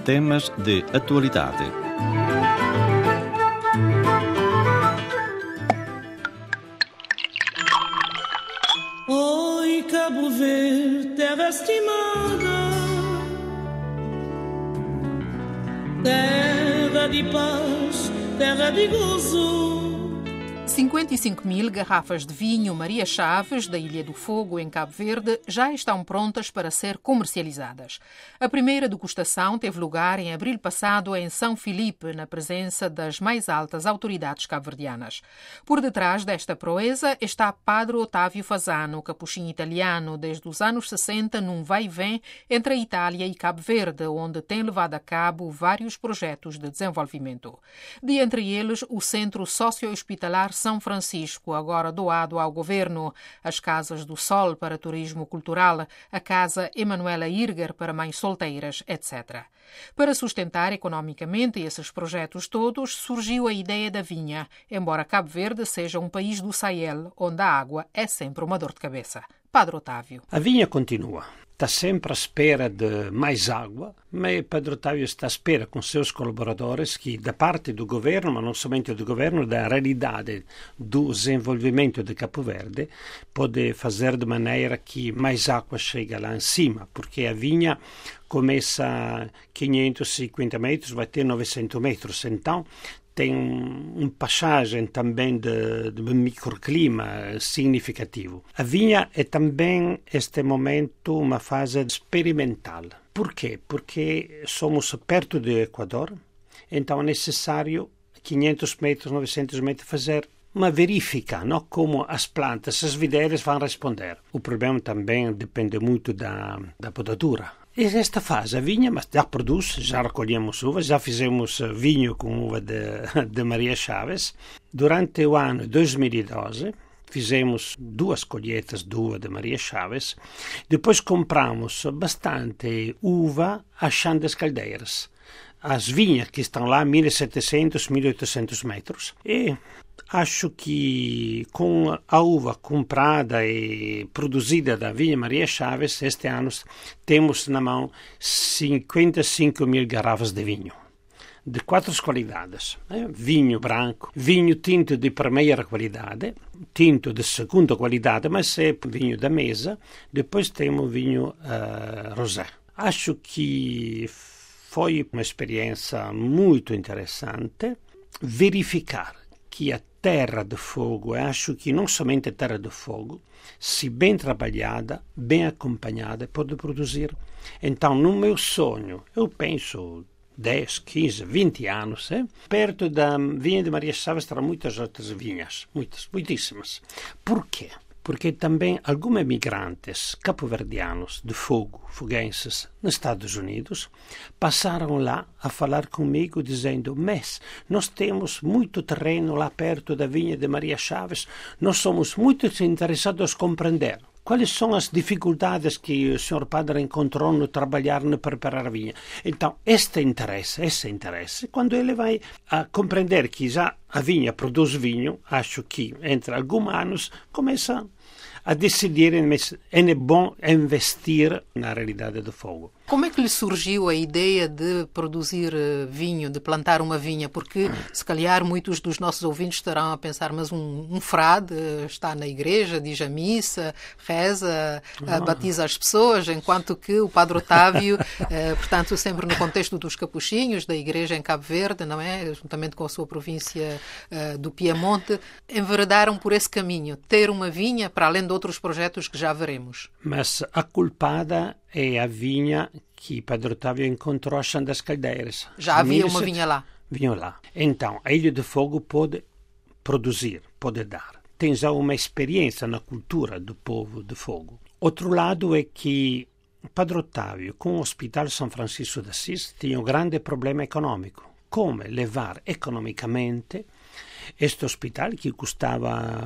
Temas de atualidade. Oi, Cabo Verde, terra estimada, terra de paz, terra de gozo. 55.000 garrafas de vinho Maria Chaves, da Ilha do Fogo, em Cabo Verde, já estão prontas para ser comercializadas. A primeira degustação teve lugar em abril passado em São Filipe, na presença das mais altas autoridades cabo-verdianas. Por detrás desta proeza está Padre Otávio Fasano, capuchinho italiano, desde os anos 60, num vai-vem entre a Itália e Cabo Verde, onde tem levado a cabo vários projetos de desenvolvimento. De entre eles, o Centro Socio-Hospitalar São Francisco, agora doado ao governo, as Casas do Sol para turismo cultural, a Casa Emanuela Irger para mães solteiras, etc. Para sustentar economicamente esses projetos todos, surgiu a ideia da vinha, embora Cabo Verde seja um país do Sahel, onde a água é sempre uma dor de cabeça. Padre Otávio. A vinha continua. Está sempre à espera de mais água, mas Padre Otávio está à espera com seus colaboradores que, da parte do governo, mas não somente do governo, da realidade do desenvolvimento de Cabo Verde, pode fazer de maneira que mais água chegue lá em cima, porque a vinha começa a 550 metros, vai ter 900 metros, então tem uma passagem também de microclima significativo. A vinha é também, neste momento, uma fase experimental. Por quê? Porque somos perto do Equador, então é necessário 500 metros, 900 metros fazer uma verifica, não? Como as plantas, as videiras vão responder. O problema também depende muito da podatura. E nesta fase a vinha, mas já produz, já recolhemos uvas, já fizemos vinho com uva de Maria Chaves. Durante o ano 2012 fizemos 2 colheitas de uva de Maria Chaves. Depois compramos bastante uva a Chão das Caldeiras. As vinhas que estão lá, 1.700, 1.800 metros. E acho que com a uva comprada e produzida da vinha Maria Chaves, este ano temos na mão 55.000 garrafas de vinho, de 4 qualidades. Vinho branco, vinho tinto de primeira qualidade, tinto de segunda qualidade, mas é vinho da mesa. Depois temos vinho rosé. Acho que foi uma experiência muito interessante verificar que a Terra de Fogo, acho que não somente a Terra de Fogo, se bem trabalhada, bem acompanhada, pode produzir. Então, no meu sonho, eu penso 10, 15, 20 anos, perto da vinha de Maria Chaves terá muitas outras vinhas, muitíssimas. Por quê? Porque também alguns imigrantes capo-verdianos de fogo, foguenses, nos Estados Unidos, passaram lá a falar comigo dizendo: mas nós temos muito terreno lá perto da vinha de Maria Chaves, nós somos muito interessados em compreender quais são as dificuldades que o senhor padre encontrou no trabalhar, no preparar a vinha. Então, esse interesse, quando ele vai a compreender que já a vinha produz vinho, acho que entre alguns anos começa a decidir é bom investir na realidade do fogo. Como é que lhe surgiu a ideia de produzir vinho, de plantar uma vinha? Porque, se calhar, muitos dos nossos ouvintes estarão a pensar, mas um frade está na igreja, diz a missa, reza, batiza as pessoas, enquanto que o Padre Otávio, portanto, sempre no contexto dos capuchinhos, da igreja em Cabo Verde, não é? Juntamente com a sua província do Piemonte, enveredaram por esse caminho, ter uma vinha, para além de outros projetos que já veremos. Mas a culpada é a vinha que Padre Otávio encontrou a Chão das Caldeiras. Já havia uma vinha lá. Vinha lá. Então, a Ilha do Fogo pode produzir, pode dar. Tem já uma experiência na cultura do povo de fogo. Outro lado é que Padre Otávio, com o Hospital São Francisco de Assis, tinha um grande problema econômico. Como levar economicamente este hospital, que custava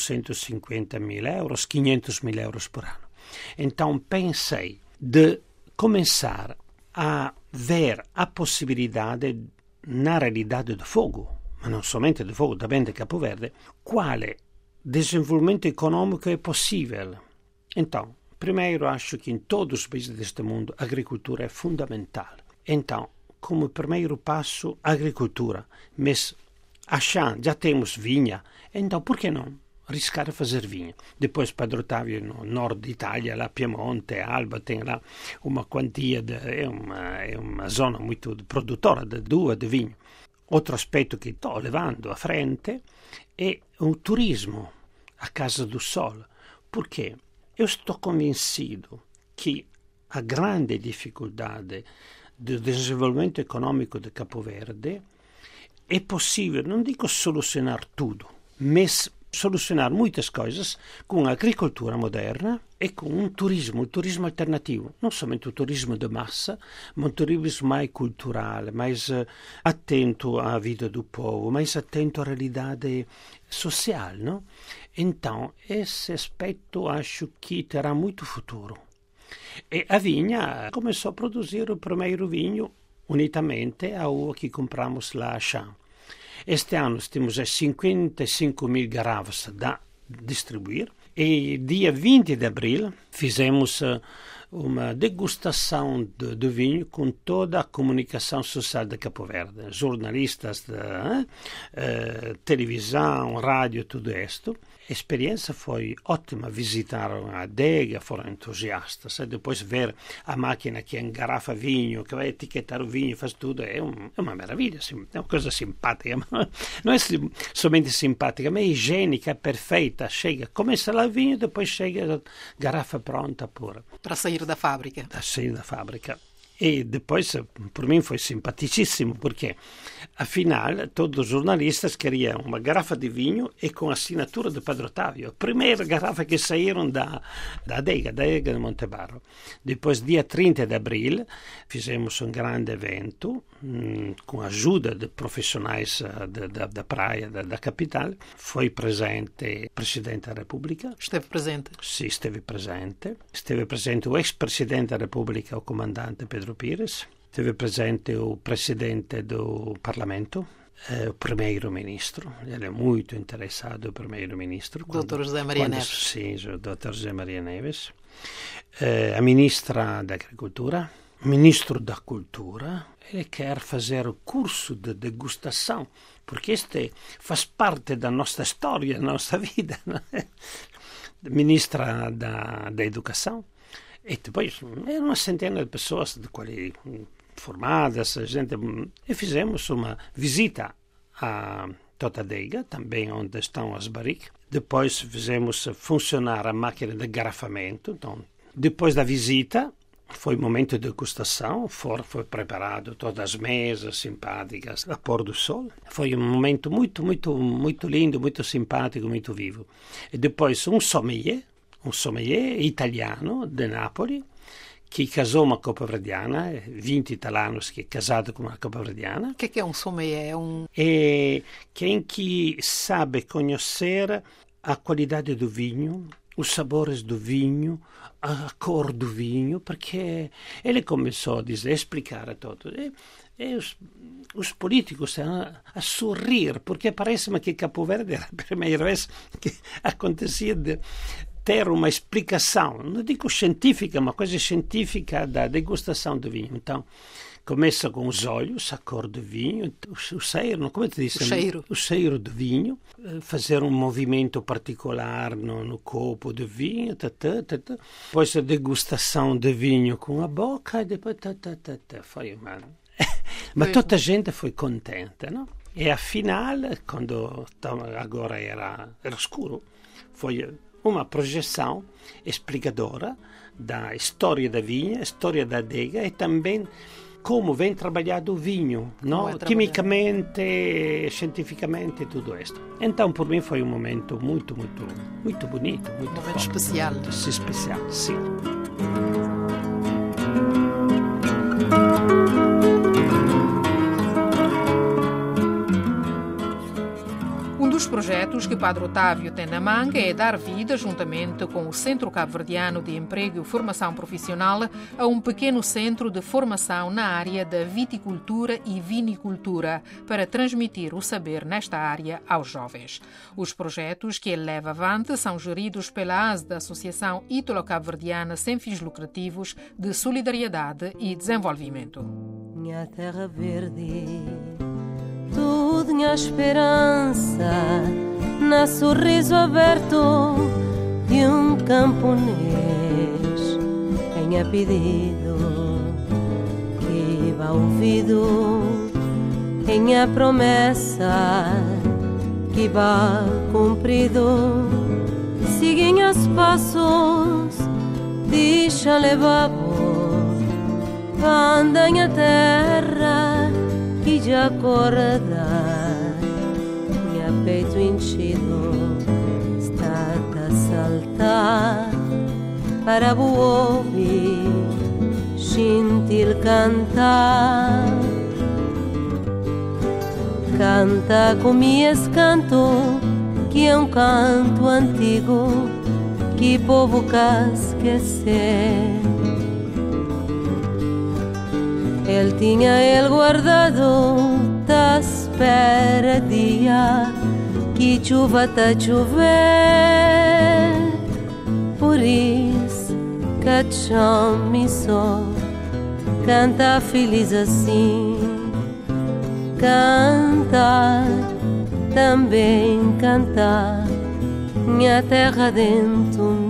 450.000 euros, 500.000 euros por ano. Então pensei de começar a ver a possibilidade, na realidade do fogo, mas não somente do fogo, também de Cabo Verde, quale desenvolvimento econômico é possível. Então, primeiro, acho que em todos os países deste mundo a agricultura é fundamental. Então, como primeiro passo a agricultura, mas já temos vinha, então por que não arriscar a fazer vinho? Depois Padre Otávio no norte de Itália, lá Piemonte, Alba, tem lá uma quantia, é uma zona muito produtora de vinho. Outro aspetto che sto levando a frente è un turismo a Casa do Sol, perché io sto convencido che a grande difficoltà del desenvolvimento economico di Capo Verde è possibile, non dico soluzionar tutto, ma solucionar muitas coisas com a agricultura moderna e com um turismo alternativo, não somente o turismo de massa, mas um turismo mais cultural, mais atento à vida do povo, mais atento à realidade social, não? Então, esse aspecto acho que terá muito futuro. E a vinha começou a produzir o primeiro vinho unitamente a uva que compramos lá a Chã. Este ano temos 55.000 garrafas da distribuir e dia 20 de abril fizemos uma degustação de vinho com toda a comunicação social de Capo Verde, jornalistas, televisão, rádio, tudo isto. A experiência foi ótima, visitaram a adega, foram entusiastas, e depois ver a máquina que engarrafa vinho, que vai etiquetar o vinho, faz tudo, é uma maravilha, é uma coisa simpática, não é somente simpática, mas é higiênica, perfeita, chega, começa lá o vinho, depois chega a garrafa pronta para sair da fábrica. Para sair da fábrica. E depois, por mim, foi simpaticíssimo, porque, afinal, todos os jornalistas queriam uma garrafa de vinho e com a assinatura de Padre Otávio. A primeira garrafa que saíram da adega de Montebarro. Depois, dia 30 de abril, fizemos um grande evento, com a ajuda de profissionais da praia, da capital. Foi presente o Presidente da República. Esteve presente? Sim, esteve presente. Esteve presente o ex-Presidente da República, o Comandante Pedro Pires. Esteve presente o Presidente do Parlamento, o Primeiro-Ministro. Ele é muito interessado, o Primeiro-Ministro. Dr. José Maria Neves. Sim, o Dr. José Maria Neves. A Ministra da Agricultura. Ministro da Cultura, ele quer fazer o curso de degustação, porque este faz parte da nossa história, da nossa vida. Não é? Ministra da Educação, e depois uma centena de pessoas de quali formadas, e fizemos uma visita a Totadega, também onde estão as barricas. Depois fizemos funcionar a máquina de garrafamento. Então, depois da visita, foi um momento de degustação, foi preparado todas as mesas simpáticas a pôr do sol. Foi um momento muito, muito, muito lindo, muito simpático, muito vivo. E depois um sommelier italiano de Napoli, que casou uma capoverdiana, 20 italianos que é casado com uma capoverdiana. O que é um sommelier? É quem que sabe conhecer a qualidade do vinho, os sabores do vinho, a cor do vinho, porque ele começou a explicar a todos. E os políticos a sorrir, porque parece-me que Capo Verde era a primeira vez que acontecia de ter uma explicação, não digo científica, mas coisa científica da degustação do vinho. Então, começa com os olhos, a cor do vinho, o cheiro, como te disse? O cheiro do vinho, fazer um movimento particular no copo do vinho, depois a degustação do vinho com a boca, e depois foi uma... Mas toda a gente foi contente, não? E afinal, quando agora era escuro, foi uma projeção explicadora da história da vinha, história da adega e também como vem trabalhado o vinho, não? Quimicamente, cientificamente, tudo isso. Então, por mim, foi um momento muito, muito, muito bonito. Muito momento especial. Sim, especial, sim. Um dos projetos que Padre Otávio tem na manga é dar vida, juntamente com o Centro Cabo-Verdiano de Emprego e Formação Profissional, a um pequeno centro de formação na área da viticultura e vinicultura, para transmitir o saber nesta área aos jovens. Os projetos que ele leva avante são geridos pela ASE da Associação Ítalo-Cabo-Verdiana Sem Fins Lucrativos de Solidariedade e Desenvolvimento. minha terra verde, tudo minha esperança, na sorriso aberto de um camponês, tenha pedido que vá ouvido, tenha promessa que vá cumprido, seguem os passos, deixa levar anda em terra que já acorda, minha peito enchido está a saltar para ouvir gentil cantar. Canta com esse canto, que é um canto antigo que o povo quer esquecer. Ele tinha ele guardado, tá espera dia que chuva tá chover. Por isso que chama só canta feliz assim. Canta, também canta, minha terra dentro